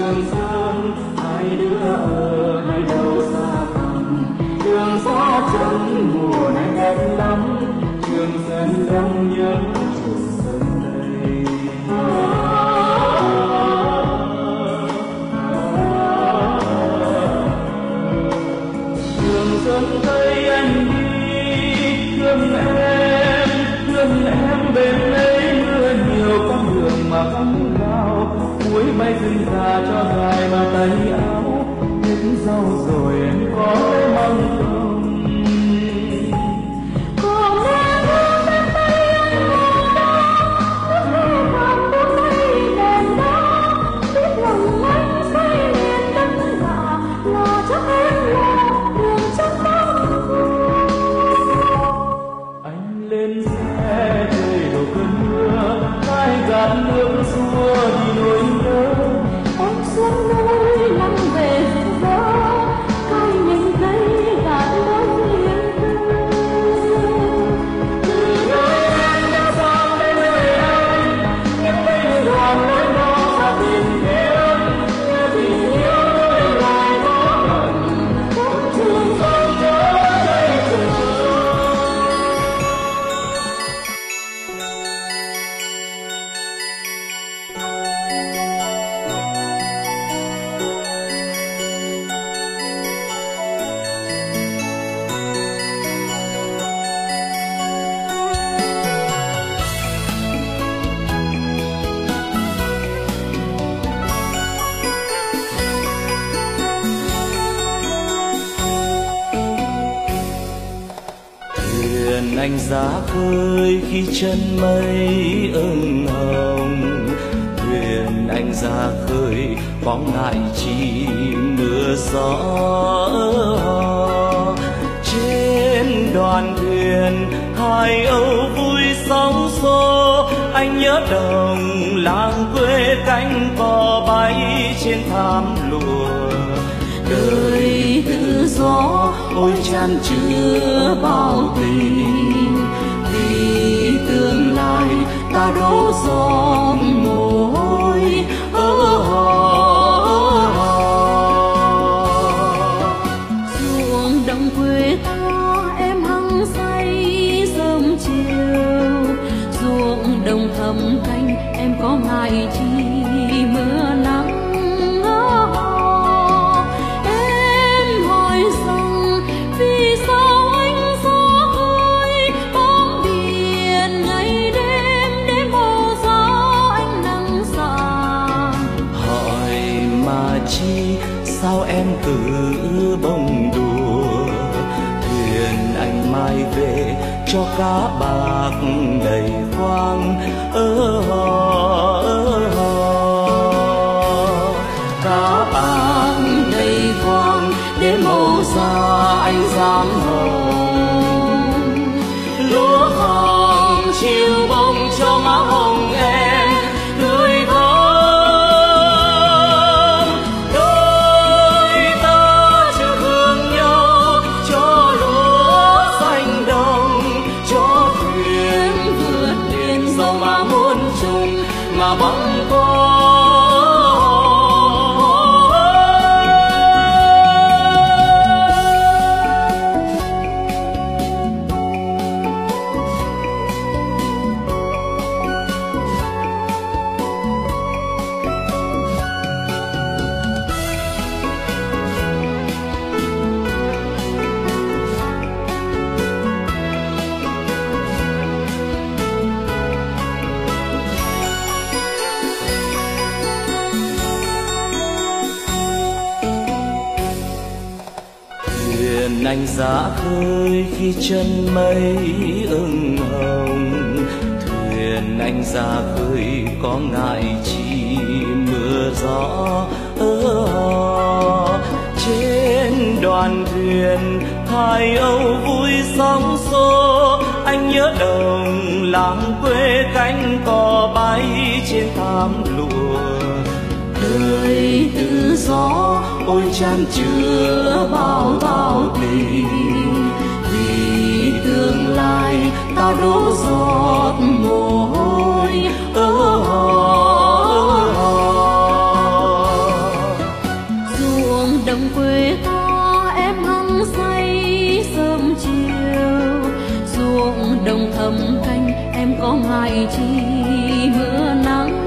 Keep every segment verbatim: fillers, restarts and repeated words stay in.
Trường Sơn, hai đứa ở hai đầu xa thẳm. Đường xa chân mùa này đẹp lắm, Trường Sơn đông nhớ Trường Sơn đây. Trường Sơn Tây anh đi, thương em, thương em bên ấy mưa nhiều, con đường mà không cao, muối bay rừng già cho dài bàn tay áo. Hết rau rồi em có lấy măng không? Còn em thương bên tay anh mưa đó, nước mưa còn bốn tay đèn đó. Biết lòng anh say liền đất lạ, là chắc em lo đường chắc bao. Anh lên xe trời đổ cơn mưa, hai gạt nước xua đi nỗi nhớ. Em xuống núi lắm về rừng gió, coi những cây gạt đôi liền tư. Từ nơi em đã sang đến nơi anh, nhưng bây giờ đoàn lối nó xa tìm kiếm. Nghe tình yêu đôi lại có gần, một Trường Sơn nhớ đây Trường Sơn. Thuyền anh ra khơi khi chân mây ửng hồng, thuyền anh ra khơi có ngại chi mưa gió. Trên đoàn thuyền hai âu vui sóng xô, anh nhớ đồng làng quê cánh cò bay trên thảm lụa. Đời tự do Ôi chan chứa bao tình, vì tương lai ta đổ giọt mồ hôi. Ruộng đồng quê ta em hăng say sớm chiều, ruộng đồng thầm canh em có ngại chi mưa nắng. Em hỏi rằng vì sao anh xa khơi bám biển ngày đêm để màu gió anh nắng sàng. hỏi mà chi sao em cứ bông đùa, thuyền anh mai về cho cá bạc đầy khoang. ơ hò ơ hò Cá bạc đầy khoang để màu da anh dám hồng. lúa hàng chiều bông cho má hồng em tươi thắm. Đôi ta chưa thương nhau cho lúa xanh đồng, cho thuyền vượt biển dầu mà muôn trùng mà băng qua. Thuyền anh ra khơi khi chân mây ửng hồng, thuyền anh ra khơi có ngại chi mưa gió. ơ Trên đoàn thuyền hai âu vui sóng xô, anh nhớ đồng làng quê cánh cò bay trên thảm lụa. Đời tự do ôi chan chứa bao bao tình, vì tương lai ta đổ giọt mồ hôi. ơ hò ơ hò cầm canh, em có ngại chi mưa nắng.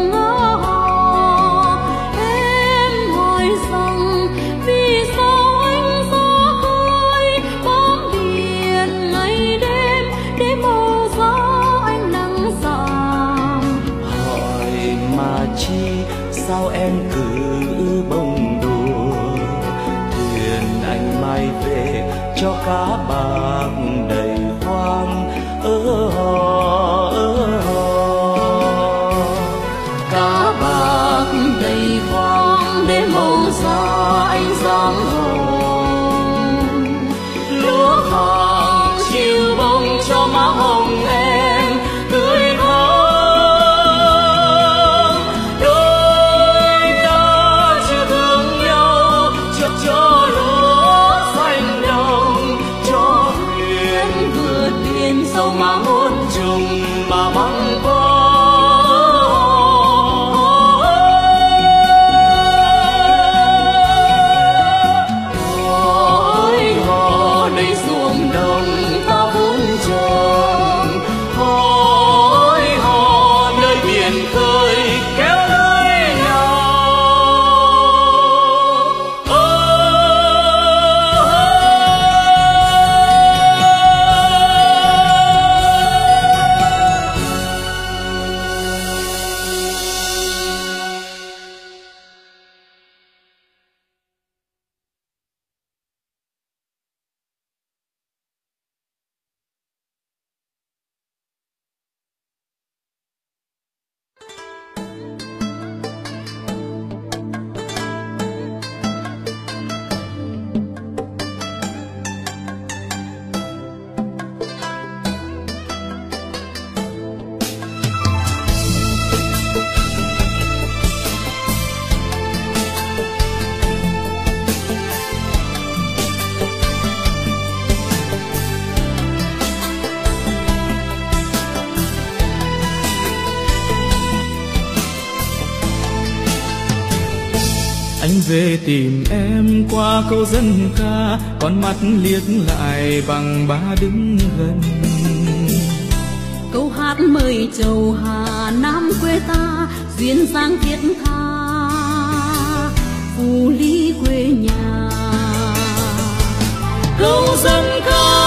Em hỏi rằng vì sao anh xa khơi bám biển ngày đêm để màu gió anh nắng giảm. Hỏi mà chi sao em cứ bông đùa, thuyền anh mai về cho cá bạc đầy khoang ơ hò ơ hò. Cá bạc đầy khoang để màu da anh dám hồng. Lúa vàng chiều bông cho má hồng em tươi thắm. Đôi ta chưa thương nhau chợt cho lúa xanh đồng, cho thuyền vượt biển sâu mà muôn trùng mà băng qua. Ôi hò đầy ruộng đồng ta vun trồng, ôi hò nơi biển khơi kéo lưới nhau. Anh về tìm em qua câu dân ca, con mắt liếc lại bằng ba đứng gần. Câu hát mời chầu Hà Nam quê ta, duyên dáng thiết tha phù lý quê nhà. Câu dân ca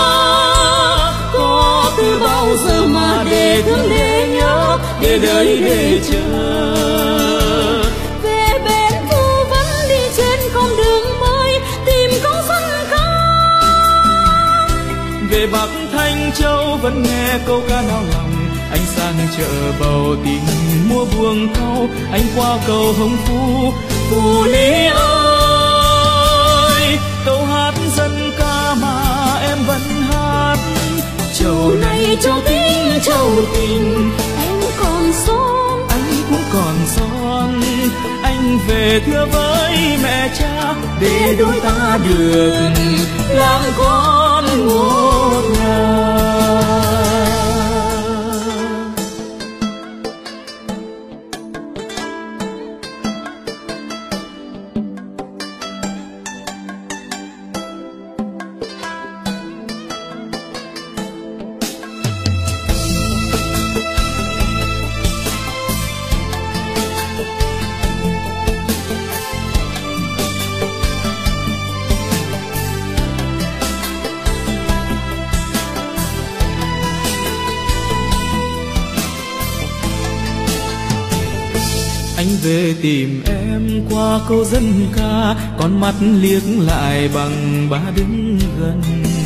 có từ bao giờ mà để thương để nhớ, để đợi để chờ. Về bên Phú Vân đi trên con đường mới, tìm câu dân ca. Về Bắc Thanh Châu vẫn nghe câu ca nao lòng. Anh sang chợ bầu tìm mua buồng cau, anh qua cầu Hồng Phú Phù Lý ơi. Câu hát dân ca mà em vẫn hát. Châu này châu tình châu tình, em còn son anh cũng còn son. Anh về thưa với mẹ cha, để đôi ta được làm con một nhà. Anh về tìm em qua câu dân ca, con mắt liếc lại bằng ba đứng gần.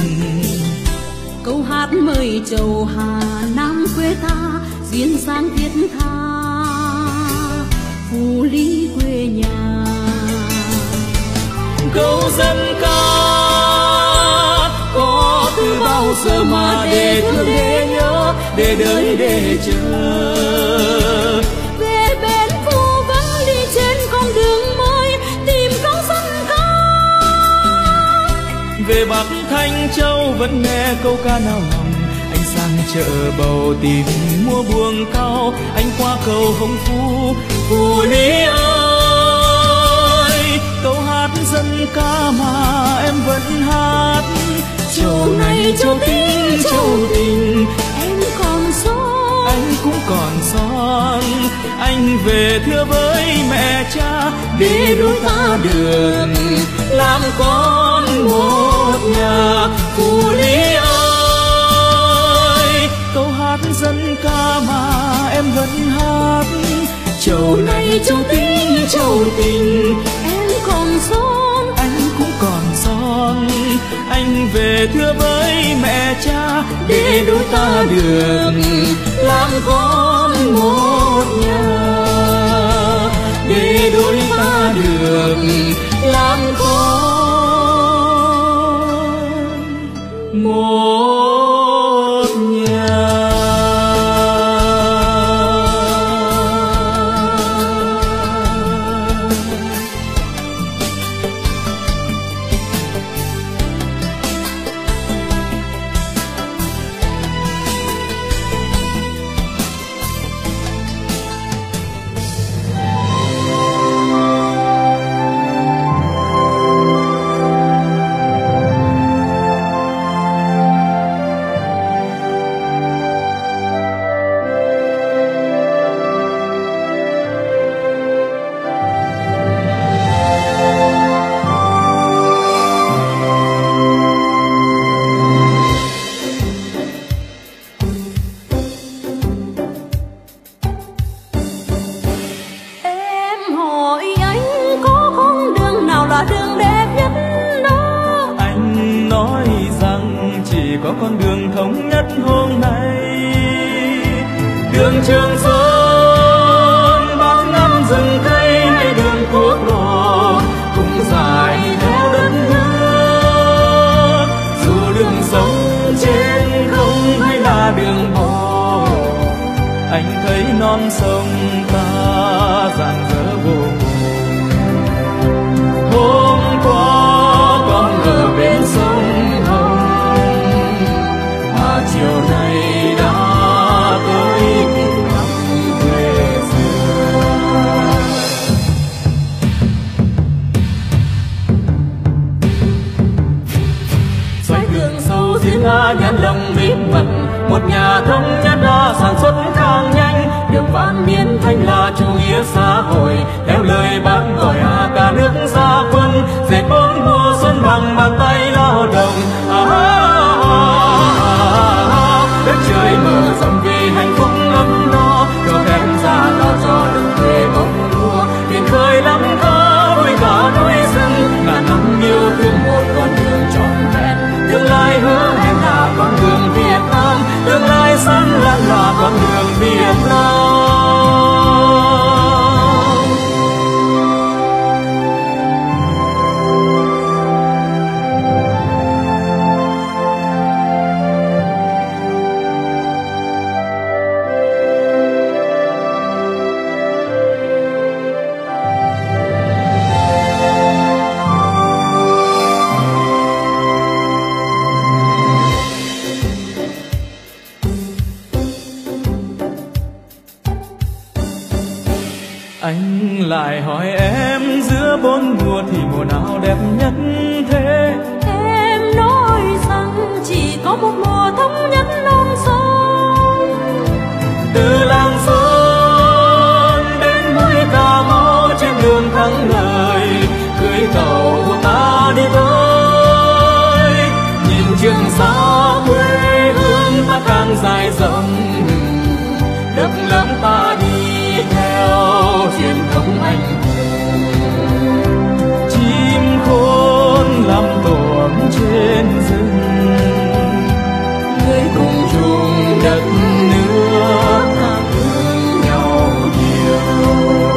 Câu hát mời chầu Hà Nam quê ta, duyên dáng thiết tha phù lý quê nhà. Câu dân ca có từ bao giờ mà để thương để nhớ, để đợi để chờ. Về bên Phú Vân đi trên con đường mới, tìm câu dân ca. Về Bắc Thanh Châu vẫn nghe câu ca nao lòng. Anh sang chợ bầu tìm mua buồng cau, anh qua cầu Hồng Phú Phù Lý ơi. Câu hát dân ca mà em vẫn hát. Châu này châu tình châu tình, anh về thưa với mẹ cha để đôi ta được làm con một nhà. Phù Lý ơi, câu hát dân ca mà em vẫn hát, châu này châu tình châu tình, em còn son anh cũng còn son. Anh về thưa với mẹ cha để đôi ta được làm con một nhà, để đôi ta được làm con một nhà. Có con đường thống nhất hôm nay, đường Trường Sơn bao năm rừng cây hay đường quốc lộ cũng dài theo đất nước. Dù đường sông trên không hay là đường bộ, anh thấy non sông ta rạng rỡ vô cùng. Hôm qua con ở bên sông chiều nay đã tới kịp thăm quê xưa. Xoay đường sâu giếng A nhãn lồng bí mật, một nhà thống nhất đã sản xuất càng nhanh. Đường vạn niên thanh là chủ nghĩa xã hội, theo lời bác gọi à cả nước ra quân, dệt bốn mùa xuân bằng bàn tay lao động. À, đất trời mở rộng vì hạnh phúc ấm no, cho phép ra lo cho đừng quê bóng lúa. Biển khơi lắm có đôi cả đôi rừng, ngàn năm yêu thương một con đường trọn vẹn. Tương lai hứa hẹn là con đường Việt Nam, tương lai sáng lạng là con đường Việt Nam. Anh lại hỏi em giữa bốn mùa thì mùa nào đẹp nhất thế? Em nói rằng chỉ có một mùa thống nhất non sông. Từ Lạng Sơn đến mũi Cà Mau trên đường thắng lợi, cưỡi tàu của ta đi tới. Nhìn Trường Sa quê hương ta càng dài rộng, đất lớn ta đi theo truyền thống anh hùng. Chim khôn làm tổ trên rừng, người cùng chung đất nước ta thương nhau nhiều.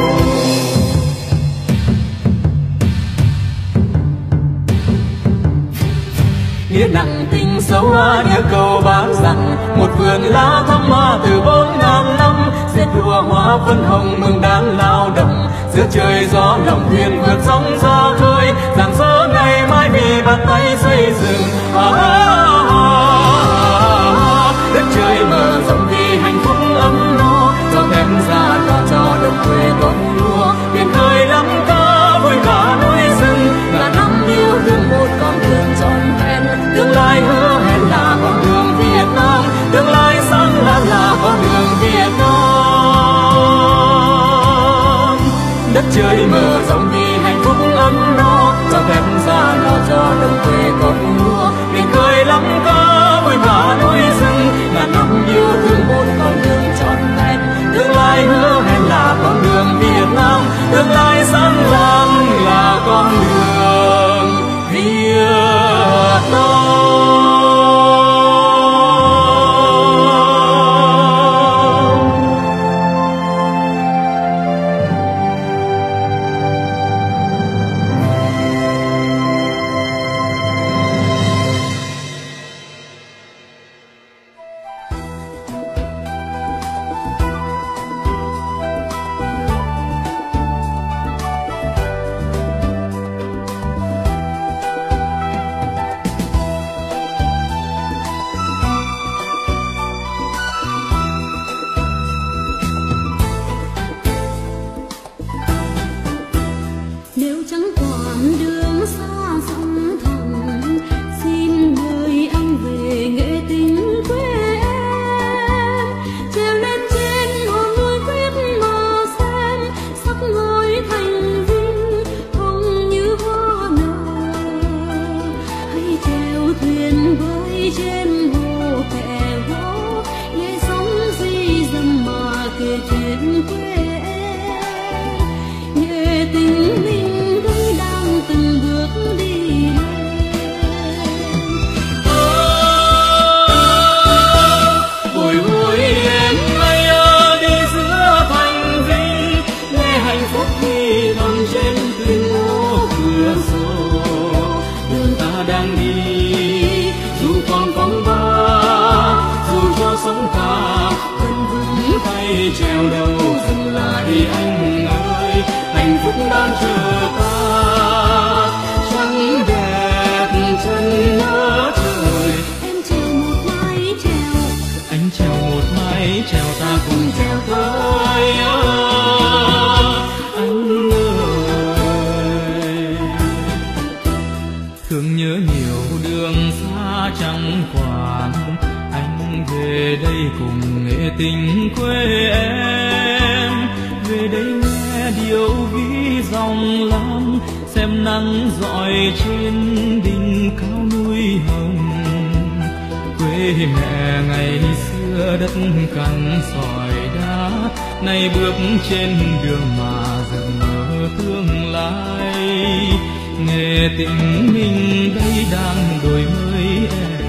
Nghĩa nặng tình sâu nhớ câu bác rằng, một vườn lá thắm hoa từ bốn ngàn năm, dệt lụa hoa phân hồng mừng đang lao động. Giữa trời gió lòng thuyền vượt sóng ra khơi, rạng rỡ ngày mai vì bàn tay xây dựng. À, à, à, à, đất trời mở rộng vì hạnh phúc ấm no, cho thêm ra lo cho đồng quê bóng lúa. Biển khơi lắm cá vui cả núi rừng, ngàn năm yêu thương một con đường trọn vẹn. Tương lai hứa hẹn là con đường Việt Nam, tương lai sáng lạng là con đường Việt Nam. trời mở rộng vì hạnh phúc ấm no, cho phép ra lo cho đồng quê có lúa, biển khơi lắm có vui mà núi rừng, ngàn năm yêu thương một con đường trọn vẹn. Tương lai hứa hẹn là con đường Việt Nam, tương lai sáng rạng là con đường Việt Nam. Treo đâu dừng lại anh ơi, hạnh phúc đang chờ ta, trắng đẹp chân nhớ trời. Em treo một mái treo, anh treo một mái treo, ta cùng treo tới anh ơi. Thương nhớ nhiều đường xa chẳng quản, anh về đây cùng nghệ tình quê em, về đây nghe điệu ví dòng lam, xem nắng rọi trên đỉnh cao núi hồng. Quê mẹ ngày xưa đất cằn sỏi đá, nay bước trên đường mà dần mơ tương lai. Nghệ tình mình đây đang đổi mới em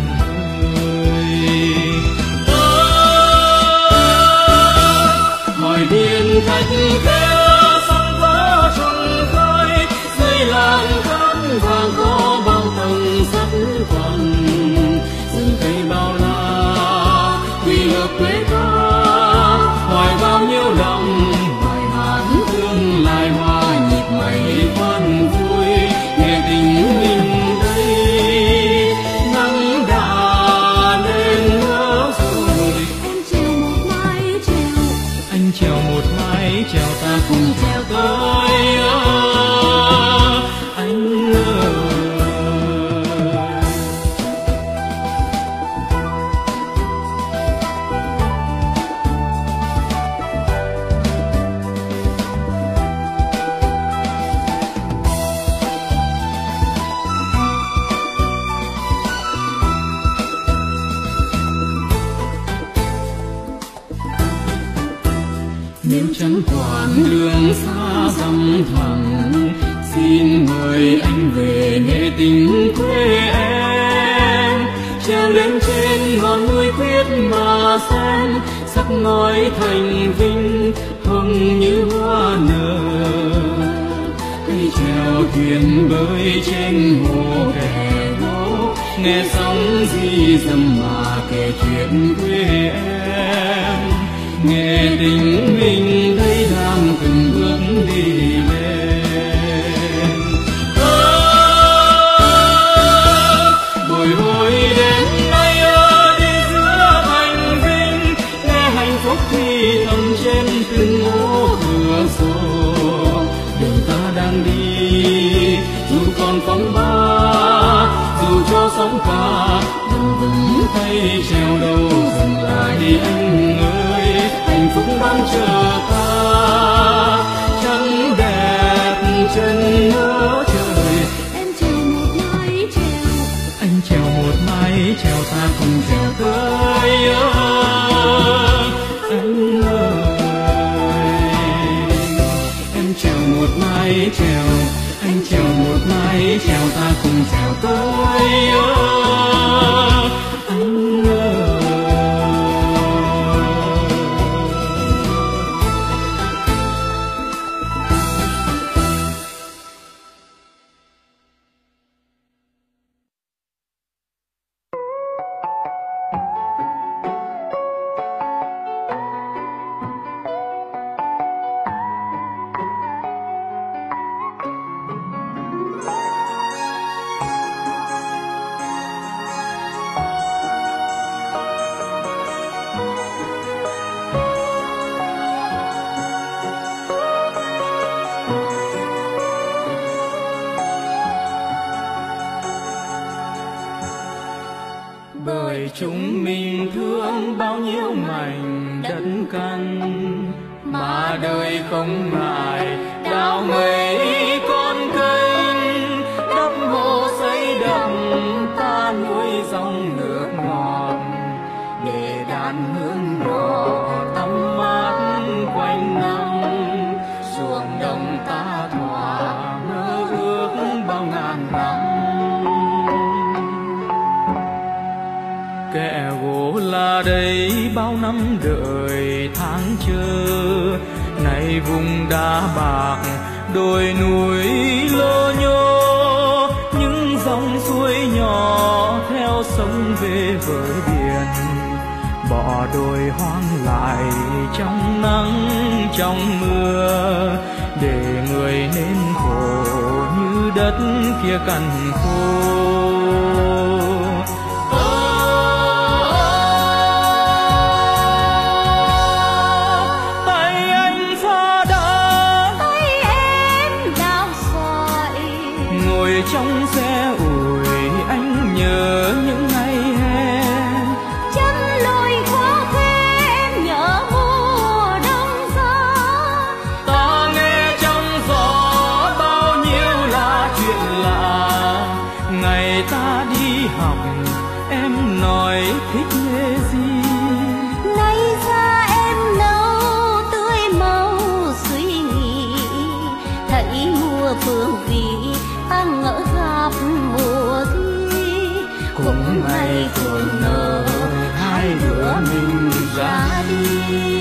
hỏi biên thạch theo sóng gió trùng khơi, dưới làng khăn vàng có bao tầng sắc quần, rừng cây bao la quy hợp quê ta, hỏi bao nhiêu lòng bài hát thương lại hòa nhịp mây khoan vui. Nghệ tình mình đây nắng đã lên ngỡ rồi, em treo một mái treo, anh treo một mái treo, ta cùng treo tới anh ơi. Nếu chẳng quản đường xa dặm thẳm, xin mời anh về nghệ tình quê em, treo lên trên ngọn núi quyết mà xem, sắc ngói thành vinh hồng như hoa nở. Cây chèo thuyền bơi trên hồ kẻ gỗ, nghe sóng di dầm mà kể chuyện quê em. Nghệ tình mình đây đang từng bước đi lên. Bồi hồi đến nay ở đi giữa thành vinh, nghe hạnh phúc thì thầm trên từng ô cửa sổ. Đường ta đang đi dù còn phong ba, dù cho sóng cả đừng vững tay treo đâu dừng lại đi anh ơi. Hạnh phúc đang chờ ta trắng đẹp chân nhớ trời. Em trèo một mái trèo, Anh trèo một mái trèo ta cùng trèo tới anh ơi. Em trèo một mái trèo, anh trèo một mái trèo ta cùng trèo tới anh ơi. Bởi chúng mình thương bao nhiêu mảnh đất căn, mà đời không ngại đào mấy con kênh, đắp hồ xây đập ta nuôi dòng nước ngọt, để đàn hương nhỏ tắm mát quanh năm. Ruộng đồng ta thỏa mơ ước bao ngàn năm. Kẻ gỗ là đây bao năm đợi tháng chờ, nay vùng đá bạc đồi núi lô nhô, những dòng suối nhỏ theo sông về với biển, bỏ đồi hoang lại trong nắng trong mưa, để người nên khổ như đất kia cằn khô. Trong xe ủi anh nhớ những ngày hè, chân lùi khó khẽ em nhớ mùa đông giá. Ta nghe trong gió bao nhiêu là chuyện lạ, ngày ta đi học em nói thích nghề gì. Nay ra em nấu tươi màu suy nghĩ, thấy mùa phương vị ta ngỡ gặp mùa thi. Cũng ngày thường nở hai đứa mình ra đi.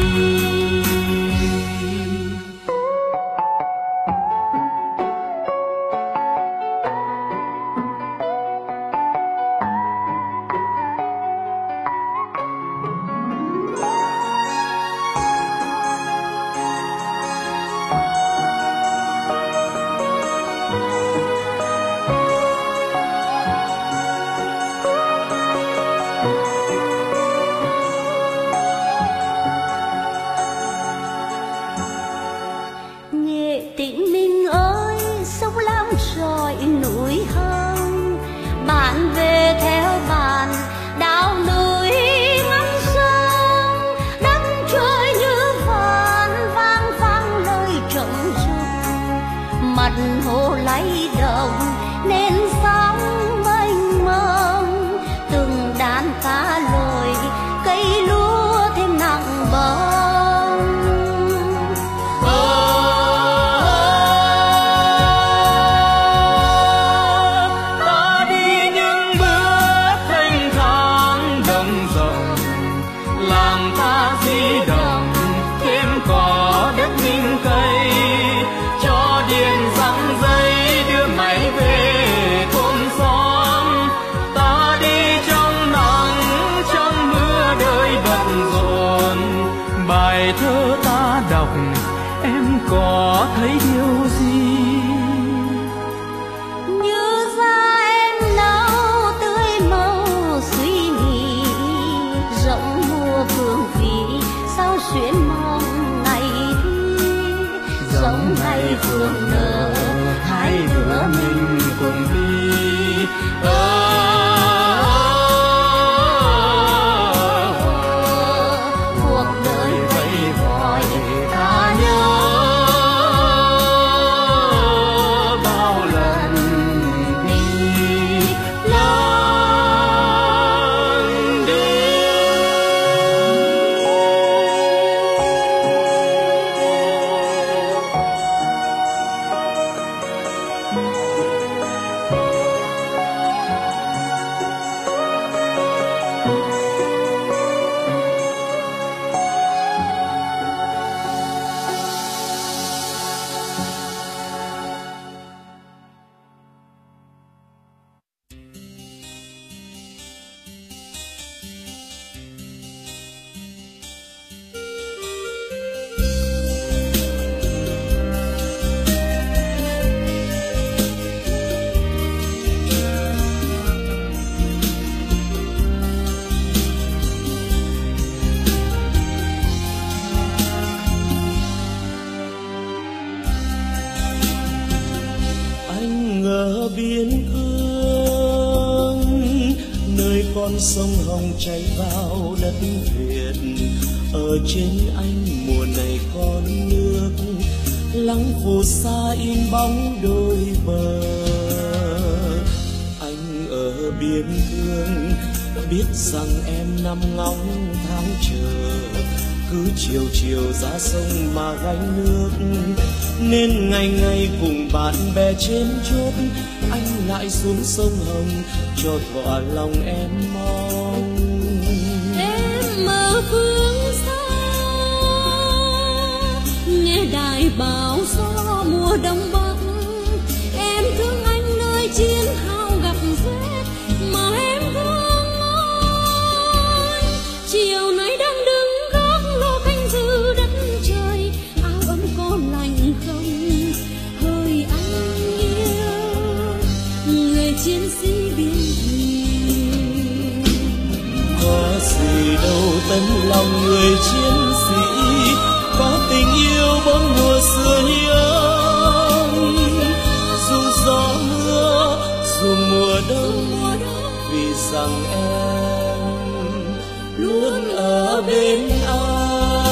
hồ lay động nên sóng mênh mông, từng đàn cá lội cây lúa thêm nặng bông. Ta đi những bước thanh thang đồng rộng, làm ta di động thêm có đất ninh cây, cho điện răng dây đưa máy về thôn xóm. Ta ở biên cương, nơi con sông Hồng chảy vào đất Việt. Ở trên anh mùa này con nước lắng phù sa in bóng đôi bờ. Anh ở biên cương biết rằng em nằm ngóng tháng chờ, cứ chiều chiều ra sông mà gánh nước, nên ngày ngày cùng bạn bè trên chốt anh lại xuống sông Hồng cho thỏa lòng em mong. Em ở phương xa nghe đài báo gió mùa đông bắc, em thương anh nơi chiến hào gặp rét mà em thương nói. Chiều nay đang đứng gác lô canh giữ đất trời, áo ấm có lạnh không hơi anh yêu người chiến sĩ biên thùy. Có gì đâu tấm lòng người chiến sĩ, có tình yêu bốn mùa xưa hiếm. Dù gió mưa dù mùa đông, vì rằng em luôn ở bên anh.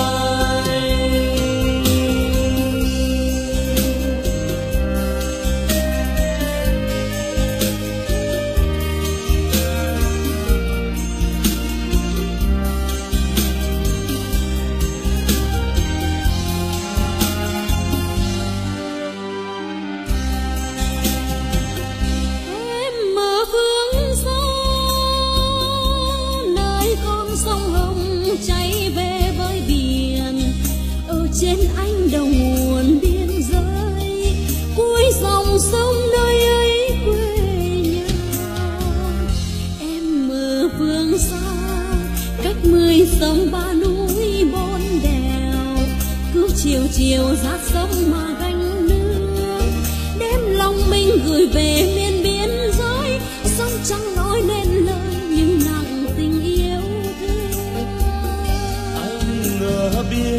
Trên anh đầu nguồn biên giới, cuối dòng sông nơi ấy quê nhà. Em ở phương xa cách mười sông ba núi bốn đèo, cứ chiều chiều ra sông mà gánh nước, đem lòng mình gửi về miền biên giới. Sông chẳng nói nên lời nhưng nặng tình yêu thương. Anh ở biên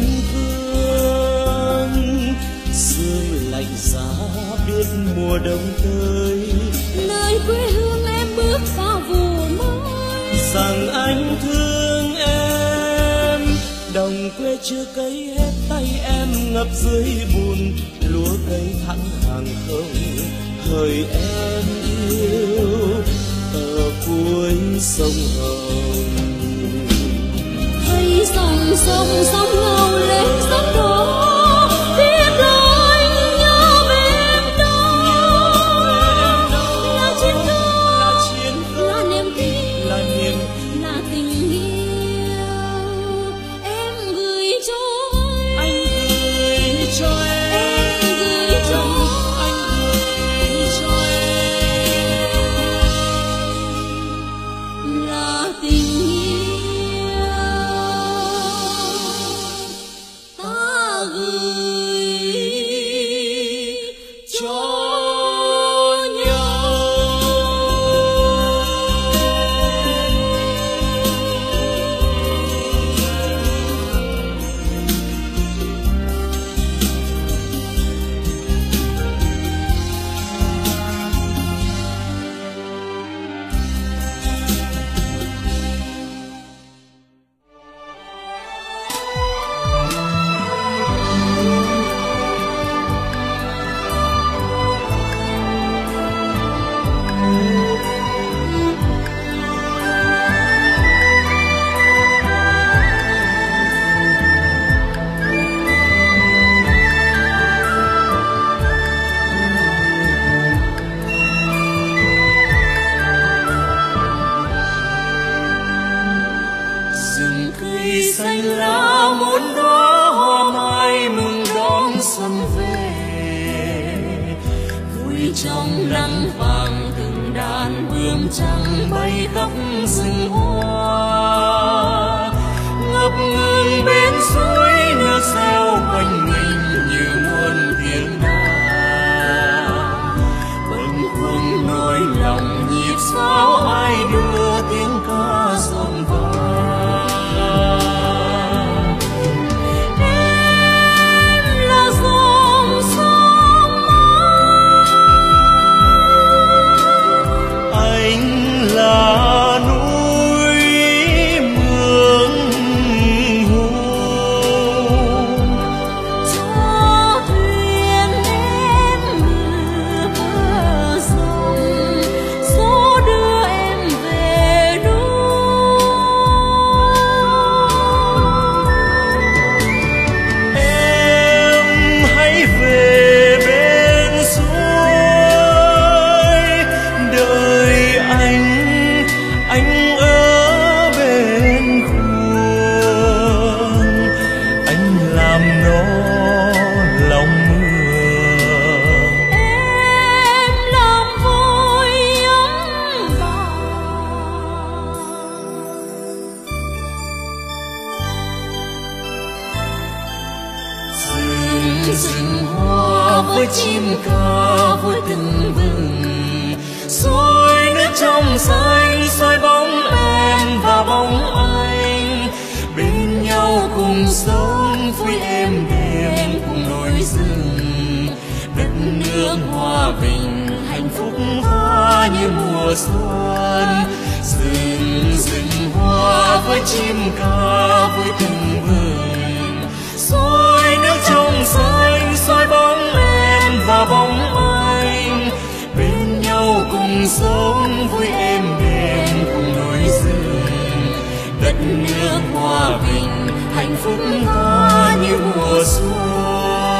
sương lạnh giá biết mùa đông tới, nơi quê hương em bước vào vụ mới. Rằng anh thương em, đồng quê chưa cấy hết tay em ngập dưới bùn, lúa cây thẳng hàng không thời em yêu ở cuối sông Hồng. Thấy dòng sông sông ngầu lên sóng đổ, trong nắng vàng từng đàn bướm trắng bay khắp rừng hoa, ngập ngừng bên suối nước reo quanh mình như muôn tiếng đàn. Bâng khuâng nỗi lòng nhịp sao ai đưa tiếng ca rộn vang. Em là dòng sông trong xanh soi bóng em và bóng anh, bên nhau cùng sống vui êm đềm cùng núi rừng. Đất nước hòa bình hạnh phúc tha như mùa xuân, rừng rừng hoa với chim ca vui từng bừng. Soi nước trong xanh soi bóng em và bóng anh, bên nhau cùng sống vui êm đềm cùng núi rừng. Đất nước hòa bình hạnh phúc tha như mùa xuân.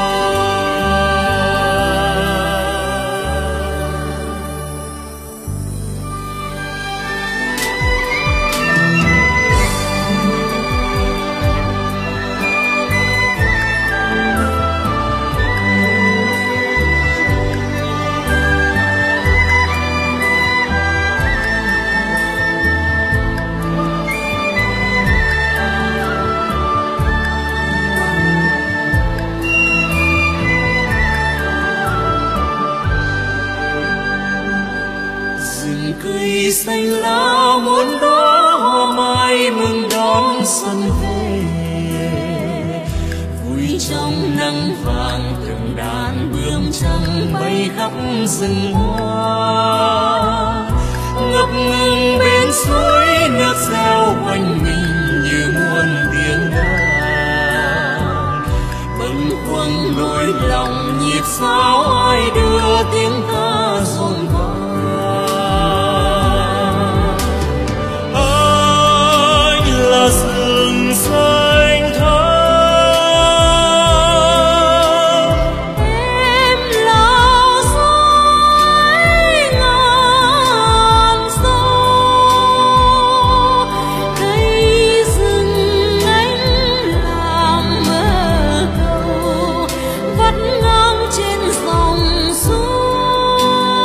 Cây xanh lá muôn đó hoa mai mừng đón xuân về, vui trong nắng vàng từng đàn bướm trắng bay khắp rừng hoa. Ngập ngừng bên suối nước reo quanh mình như muôn tiếng đàn, bâng khuâng nỗi lòng nhịp sao ai đưa tiếng ca dồn vào. Rừng xanh thắm, em là soi ngàn sâu, cây rừng anh làm mơ cầu vắt ngang trên dòng suối.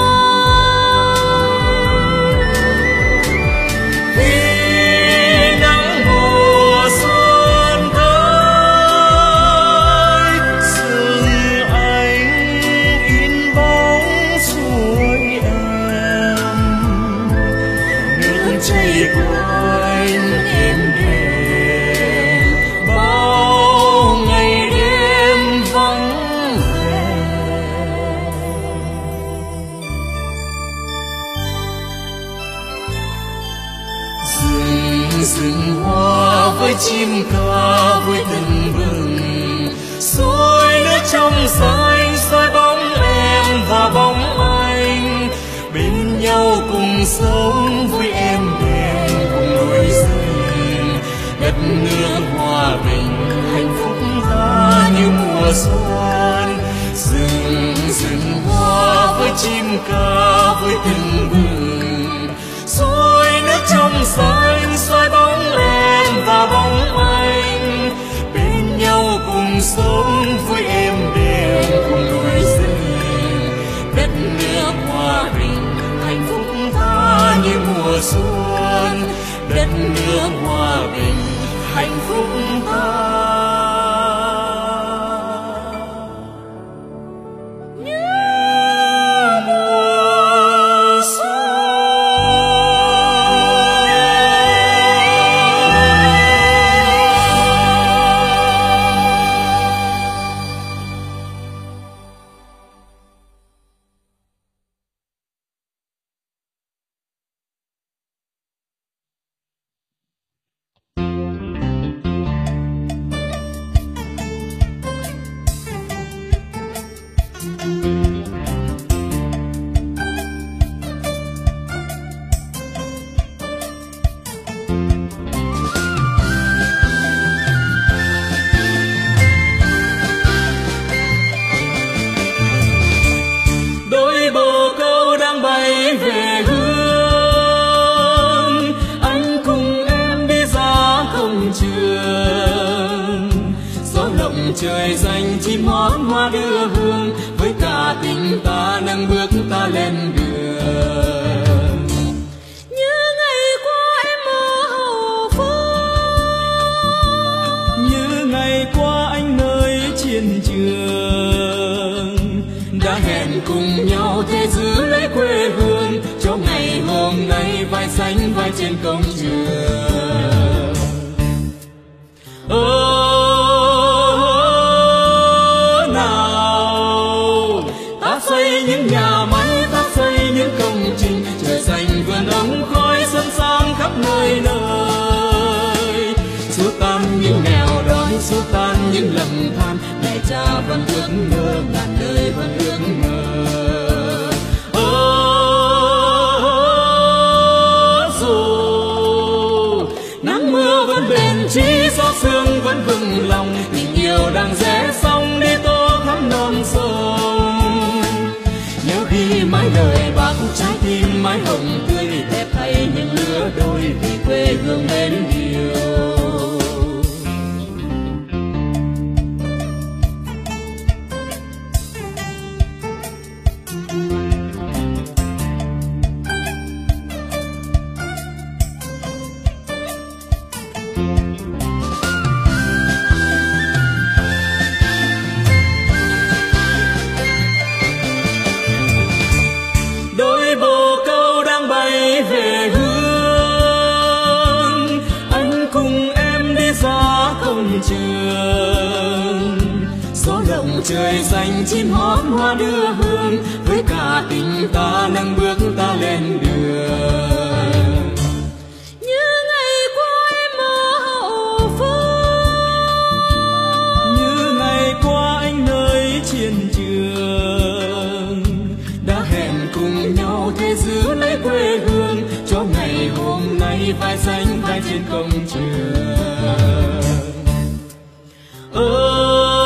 Rừng hoa với chim ca vui từng bừng, soi nước trong xanh soi bóng em và bóng anh, bên nhau cùng sống vui êm đềm cùng núi rừng. Đất nước hòa bình hạnh phúc tha như mùa xuân, rừng rừng hoa với chim ca vui từng bừng, soi nước trong xanh soi bóng em và bóng anh, bên nhau cùng sống vui êm đềm cùng núi rừng. Đất nước hòa bình hạnh phúc tha như mùa xuân, đất nước hòa bình hạnh phúc tha. Trời dành chim hót hoa đưa hương, với cả tình ta nâng bước ta lên đường. Như ngày qua em ở Hậu Phương, như ngày qua anh nơi chiến trường, đã hẹn cùng nhau thế giữ lấy quê hương cho ngày hôm nay vai trên công trường. Ơ nào ta xây những nhà máy, ta xây những công trình, trời xanh vườn ống khói sân sang khắp nơi nơi. Xua tan những nghèo đói, xua tan những lầm than, mẹ cha vẫn ước mơ, ngàn đời vẫn ước mơ. Chỉ gió sương vẫn vững lòng, tình yêu đang rẽ sóng đi tô thắm non sông. Nhớ khi mãi lời bác trái tim mái hồng tươi, đẹp thay những lứa đôi vì quê hương mến yêu. Về hướng anh cùng em đi ra công trường, gió động trời xanh chim hót hoa đưa hương, với cả tình ta nâng bước ta lên đường. Như ngày qua em ở hậu phương, như ngày qua anh nơi chiến trường, đã hẹn cùng nhau thế giữ lấy quê hương, cho ngày hôm nay vai xanh vai trên công trường. Ơ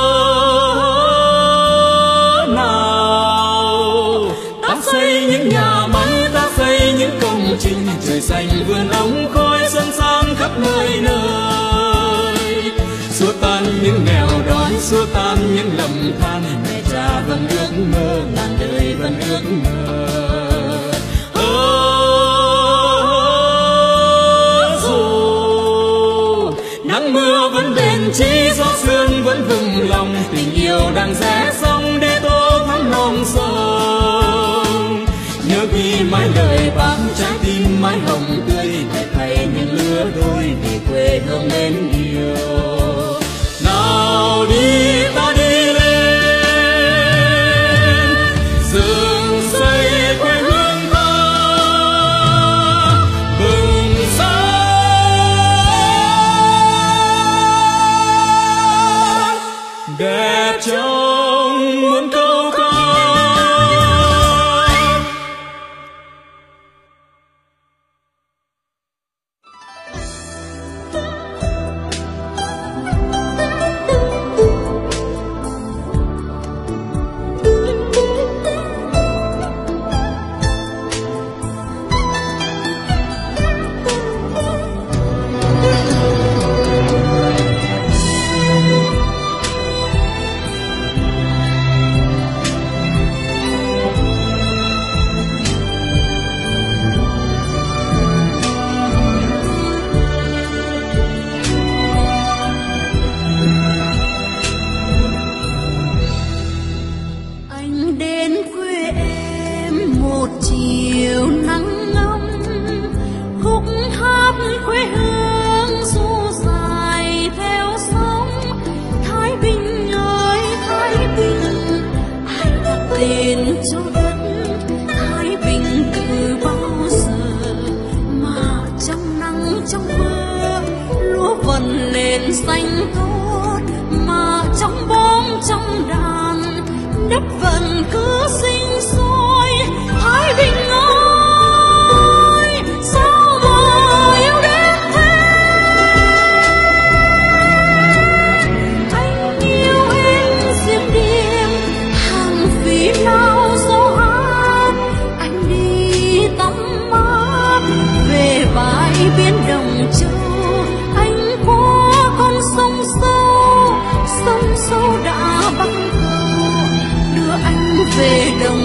nào ta xây những nhà máy, ta xây những công trình, trời xanh vườn ống khói sân sang khắp nơi nơi. Xua tan những nghèo đói, xua tan những lầm than, mẹ cha vẫn ước mơ, ngàn đời vẫn ước mơ. Nắng mưa vẫn bền chí, gió sương vẫn vững lòng, tình yêu đang rẽ sóng để tô thắm non sông. Nhớ ghi mãi lời bác trái tim mái hồng tươi, để thay những lứa đôi vì quê hương mến yêu. Nào đi ta đi lên dựng xây quê hương ta, bừng sáng đẹp trong muôn câu ca. xanh tốt mà trong bóng trong đàn đất vẫn cứ sinh sôi. Thái Bình ơi sao mà yêu đến thế, anh yêu em xuyên đêm hàng vì lao gió hát. Anh đi tắm mát về bãi biển Đồng Châu, sông sâu sông sâu đã bắt cầu đưa anh về đồng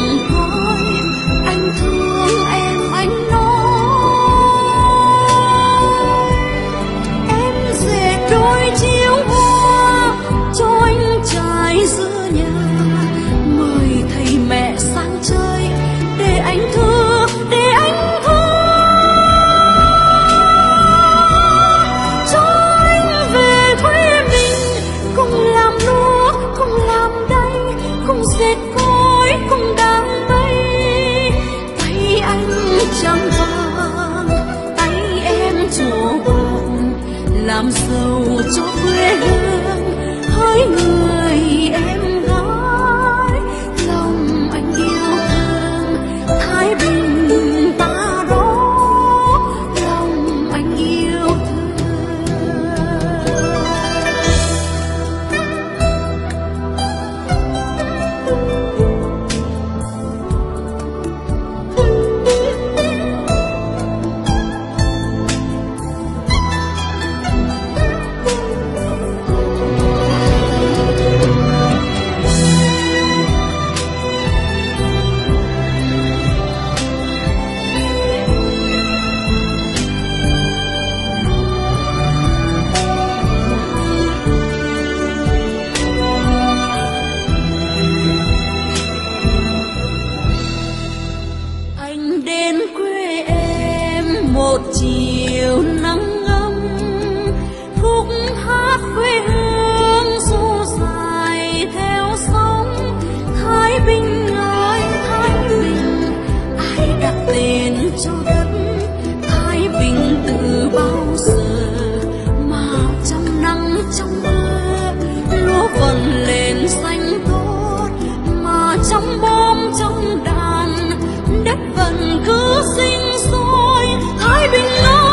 chiều nắng ấm khúc hát quê hương du dài theo sóng. Thái Bình ơi Thái Bình, ai đặt tên cho đất Thái Bình từ bao giờ mà trong nắng trong mưa lúa vẫn lên xanh tốt, mà trong bom trong đàn đất vẫn cứ sinh sôi. Thái Bình ơi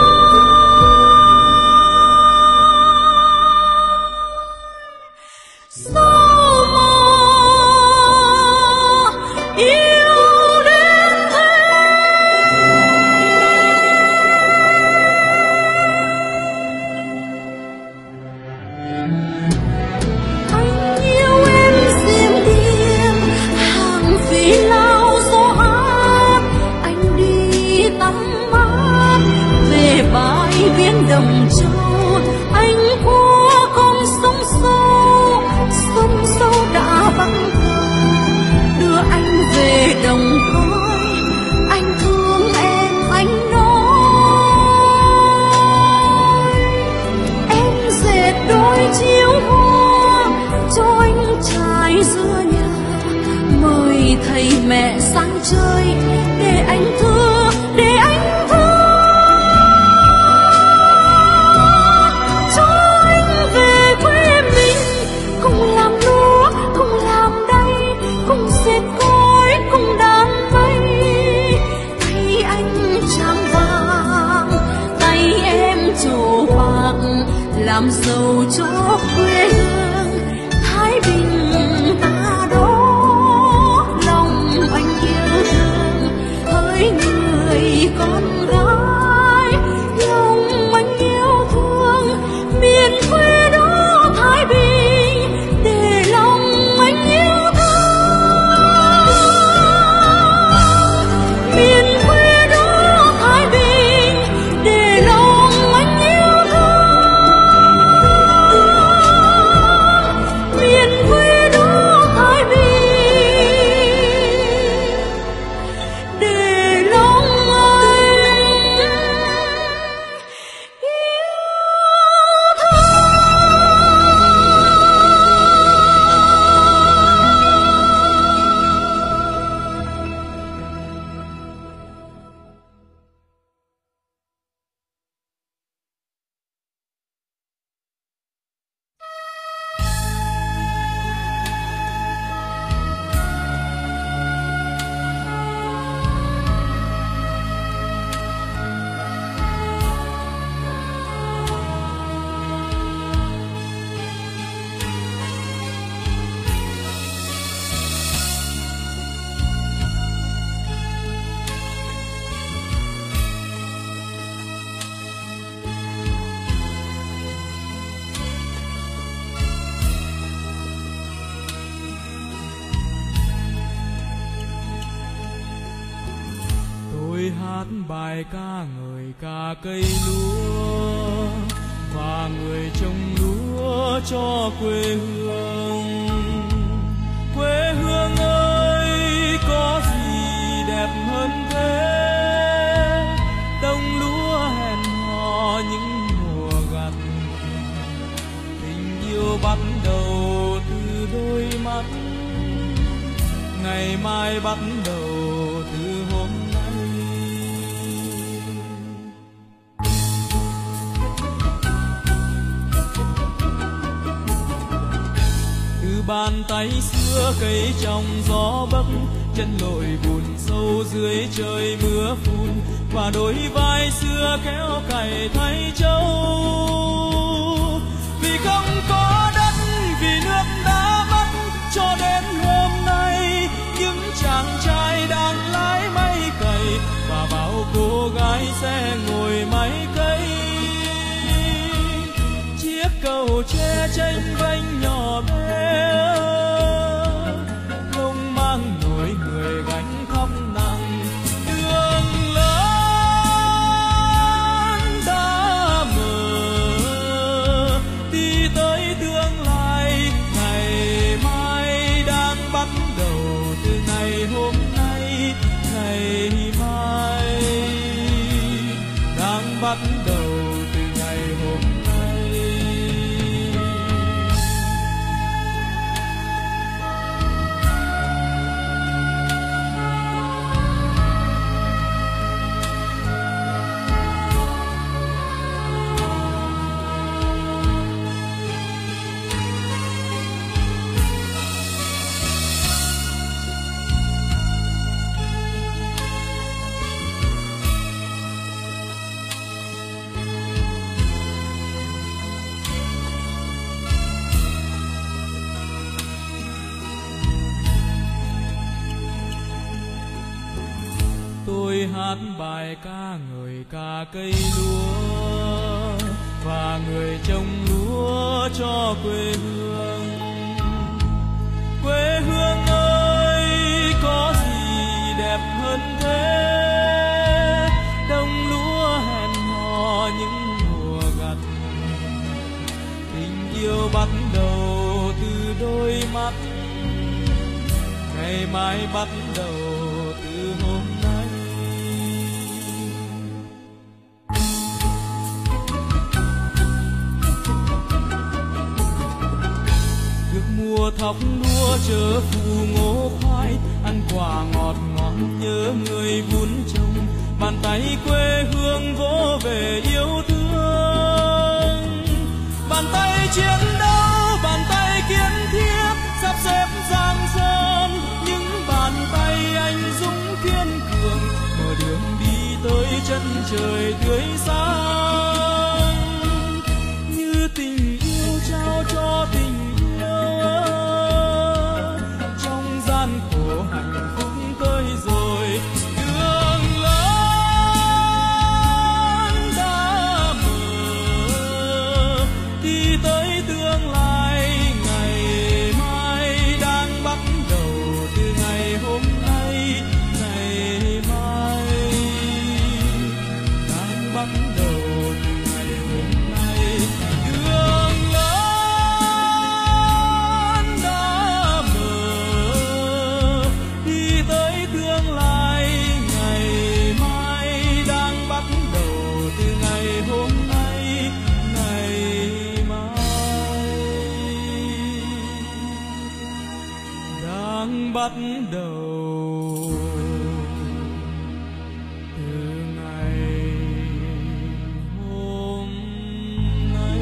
sao mà yêu đến thế. Anh yêu em diêm điên hàng phi lao gió hát, anh đi tắm mát về bãi biển Đồng Châu. Anh qua con sông sâu, sông sâu đã băng đưa anh về đồng cõi. Anh thương em anh nói, em dệt đôi chiếu hoa cho anh trải giữa nhà. Mời thầy mẹ sang chơi để anh thương, để anh thương cho anh về quê mình, cùng làm lúa cùng làm đầy, cùng dệt gối cùng đan mây. Tay anh trắng vàng, tay em trổ bạc, làm giàu cho quê hương Thái Bình ta đó. Lòng anh yêu thương hỡi người con gái, lòng anh yêu thương miền quê đó Thái Bình, để lòng anh yêu thương miền quê đó Thái Bình, để lòng anh yêu thương miền quê đó Thái Bình, để lòng anh yêu tôi hát bài ca ngợi ca cây lúa và người trồng lúa cho quê hương. Quê hương ơi có gì đẹp hơn thế, đồng lúa hẹn hò những mùa gặt. Tình yêu bắt đầu từ đôi mắt, ngày mai bắt đầu từ hôm nay. Từ bàn tay xưa cây trong gió bấc, chân lội bùn sâu dưới trời mưa phùn, và đôi vai xưa kéo cày thay trâu. Vì không có đất, vì nước đã mất, cho đến hôm nay những chàng trai đang lái máy cày và bao cô gái sẽ ngồi máy cấy. Chiếc cầu tre tranh vênh nhỏ bé không mang nổi người gánh khóc nặng. Đường lớn đã mở đi tới tương lai, ngày mai đang bắt đầu từ ngày hôm nay. Ngày mai bắt đầu từ ngày hôm nay. Tôi hát bài ca người ca cây lúa và người trồng lúa cho quê hương. Quê hương ơi, có gì đẹp hơn thế, đồng lúa hẹn hò những mùa gặt. Tình yêu bắt đầu từ đôi mắt, ngày mai bắt đầu từ hôm nay. Mùa thóc lúa chớ phụ ngô khoai, ăn quả ngọt ngon nhớ người vun trồng. Bàn tay quê hương vỗ về yêu thương, bàn tay chiến đấu, bàn tay kiên thiết sắp xếp giang sơn. Những bàn tay anh dũng kiên cường mở đường đi tới chân trời tươi sáng. Như tình yêu trao cho tình khổ hạnh phúc tới rồi. Đường lớn đã mở đi tới tương lai, ngày mai đang bắt đầu từ ngày hôm nay. Ngày mai đang bắt đầu từ ngày hôm nay. Đường lớn đã mở đi tới tương lai, ngày mai đang bắt đầu từ ngày hôm nay. Ngày mai đang bắt đầu từ ngày hôm nay.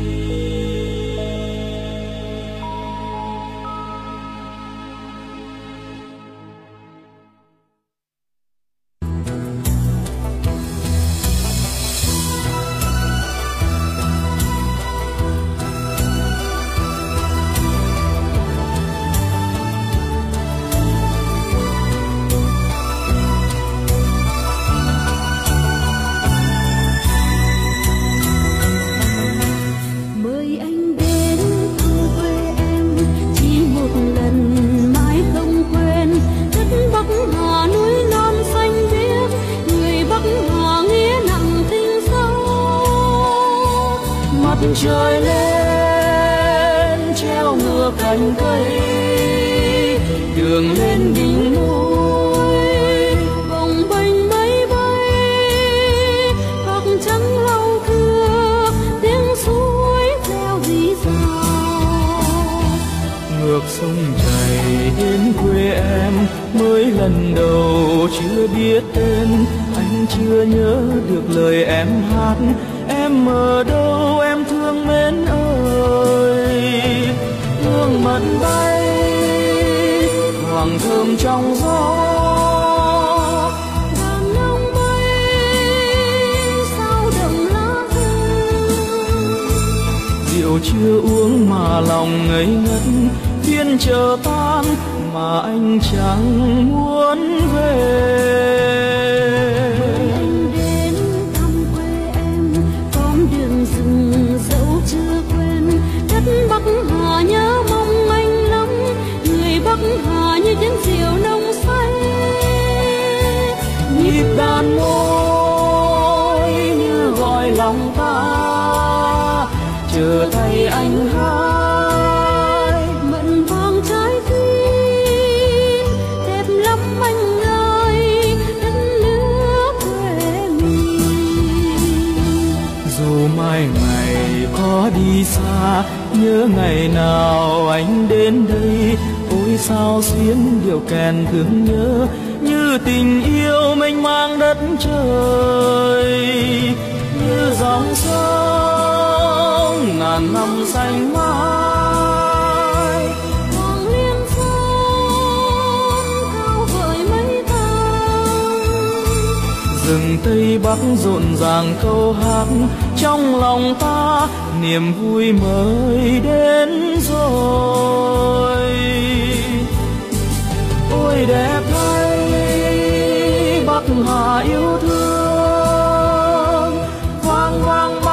Mời anh đến thăm quê em chỉ một lần mãi không quên. Đất Bắc Hà núi non xanh biếc, người Bắc Hà nghĩa nặng tình sâu. Mặt trời lên treo ngược cành cây, đường lên đỉnh núi Bồng bềnh mây bay, cọc trắng lau thưa, tiếng suối reo rì rào. ngược sông chảy đến quê em. Mới lần đầu chưa biết tên, anh chưa nhớ được lời em hát. Em ở đâu em thương mến ơi, hương mận bay thoảng thơm trong gió. Đàn nông bay sao đồng lá rừng, Rượu chưa uống mà lòng ngây ngất, thiên chờ tan mà anh chẳng muốn về. anh đến thăm quê em, con đường rừng dẫu chưa quên. Đất Bắc Hà nhớ mong anh lắm, người Bắc Hà như tiếng rượu nồng say. Nhịp đàn môi như gọi lòng ta, chờ thay anh hát. Mận vàng trái tim đẹp lắm anh ơi, đất nước quê mình. có đi xa, nhớ ngày nào anh đến đây. Ôi sao xuyến điệu kèn thương nhớ, như tình yêu mênh mang đất trời, như dòng sông ngàn năm xanh mãi. Hoàng liên sơn cao vời mấy tầng, Rừng Tây Bắc rộn ràng câu hát, trong lòng ta niềm vui mới đến rồi. Ôi đẹp thay Bắc Hà yêu thương, vang vang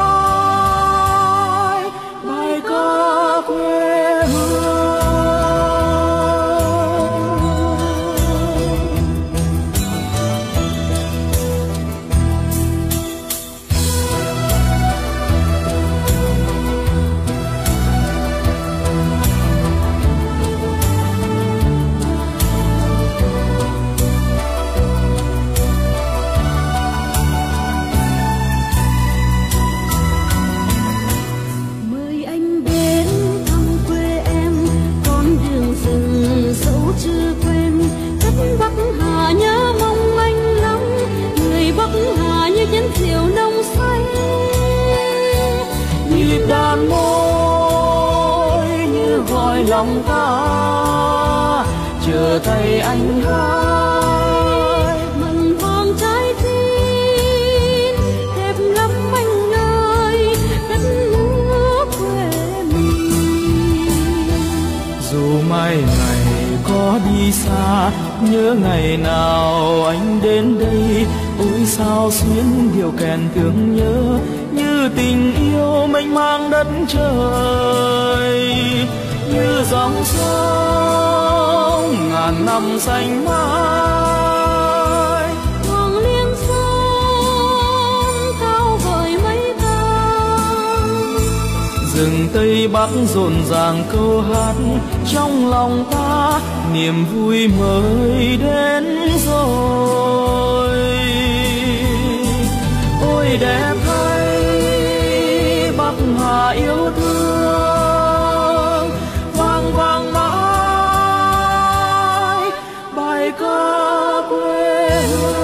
mãi bài ca quê hương. mời anh đến thăm quê em, con đường rừng dẫu chưa quen. Đất Bắc Hà nhớ mong anh lắm, người Bắc Hà như chén rượu nồng say. Nhịp đàn môi như gọi lòng ta, chờ tay anh hát. Mừng vang trái tim đẹp lắm anh ơi, đất nước quê mình. Dù mai ngày có đi xa, nhớ ngày nào anh đến đây. Ôi sao xuyến điệu kèn thương nhớ, như tình yêu mênh mang đất trời, như dòng sông ngàn năm xanh mãi. Hoàng liên sơn cao vời mấy tầng, Rừng Tây Bắc rộn ràng câu hát, trong lòng ta niềm vui mới đến rồi. Ôi đẹp thay Bắc Hà yêu thương, vang vang mãi bài ca quê hương.